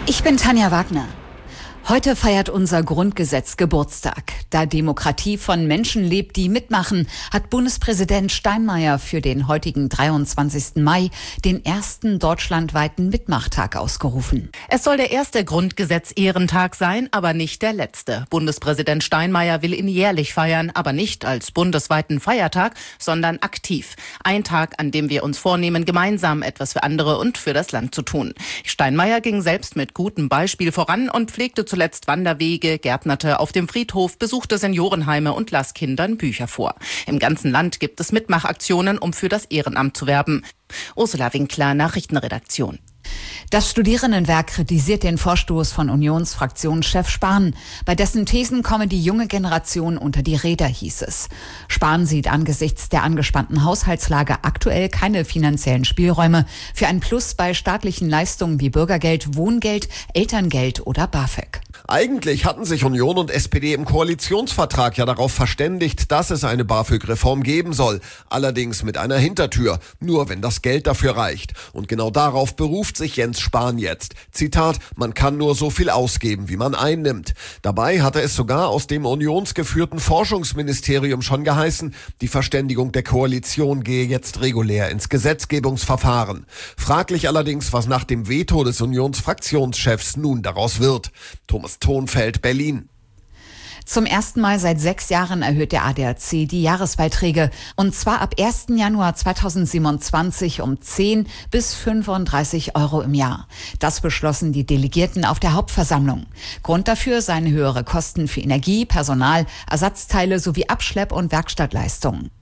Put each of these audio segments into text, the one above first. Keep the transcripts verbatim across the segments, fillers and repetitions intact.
Ich bin Tanja Wagner. Heute feiert unser Grundgesetz Geburtstag. Da Demokratie von Menschen lebt, die mitmachen, hat Bundespräsident Steinmeier für den heutigen dreiundzwanzigsten Mai den ersten deutschlandweiten Mitmachtag ausgerufen. Es soll der erste Grundgesetz-Ehrentag sein, aber nicht der letzte. Bundespräsident Steinmeier will ihn jährlich feiern, aber nicht als bundesweiten Feiertag, sondern aktiv. Ein Tag, an dem wir uns vornehmen, gemeinsam etwas für andere und für das Land zu tun. Steinmeier ging selbst mit gutem Beispiel voran und pflegte zuletzt Wanderwege, gärtnerte auf dem Friedhof, besuchte Seniorenheime und las Kindern Bücher vor. Im ganzen Land gibt es Mitmachaktionen, um für das Ehrenamt zu werben. Ursula Winkler, Nachrichtenredaktion. Das Studierendenwerk kritisiert den Vorstoß von Unionsfraktionschef Spahn. Bei dessen Thesen komme die junge Generation unter die Räder, hieß es. Spahn sieht angesichts der angespannten Haushaltslage aktuell keine finanziellen Spielräume für ein Plus bei staatlichen Leistungen wie Bürgergeld, Wohngeld, Elterngeld oder BAföG. Eigentlich hatten sich Union und S P D im Koalitionsvertrag ja darauf verständigt, dass es eine BAföG-Reform geben soll. Allerdings mit einer Hintertür, nur wenn das Geld dafür reicht. Und genau darauf beruft sich Jens Spahn jetzt. Zitat, man kann nur so viel ausgeben, wie man einnimmt. Dabei hatte es sogar aus dem unionsgeführten Forschungsministerium schon geheißen, die Verständigung der Koalition gehe jetzt regulär ins Gesetzgebungsverfahren. Fraglich allerdings, was nach dem Veto des Unionsfraktionschefs nun daraus wird. Thomas Thonfeld, Berlin. Zum ersten Mal seit sechs Jahren erhöht der A D A C die Jahresbeiträge. Und zwar ab ersten Januar zweitausendsiebenundzwanzig um zehn bis fünfunddreißig Euro im Jahr. Das beschlossen die Delegierten auf der Hauptversammlung. Grund dafür seien höhere Kosten für Energie, Personal, Ersatzteile sowie Abschlepp- und Werkstattleistungen.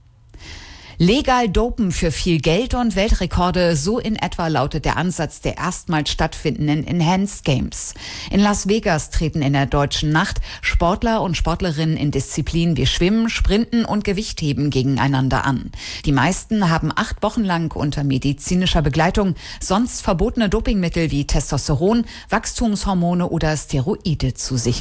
Legal dopen für viel Geld und Weltrekorde, so in etwa lautet der Ansatz der erstmals stattfindenden Enhanced Games. In Las Vegas treten in der Deutschen Nacht Sportler und Sportlerinnen in Disziplinen wie Schwimmen, Sprinten und Gewichtheben gegeneinander an. Die meisten haben acht Wochen lang unter medizinischer Begleitung sonst verbotene Dopingmittel wie Testosteron, Wachstumshormone oder Steroide zu sich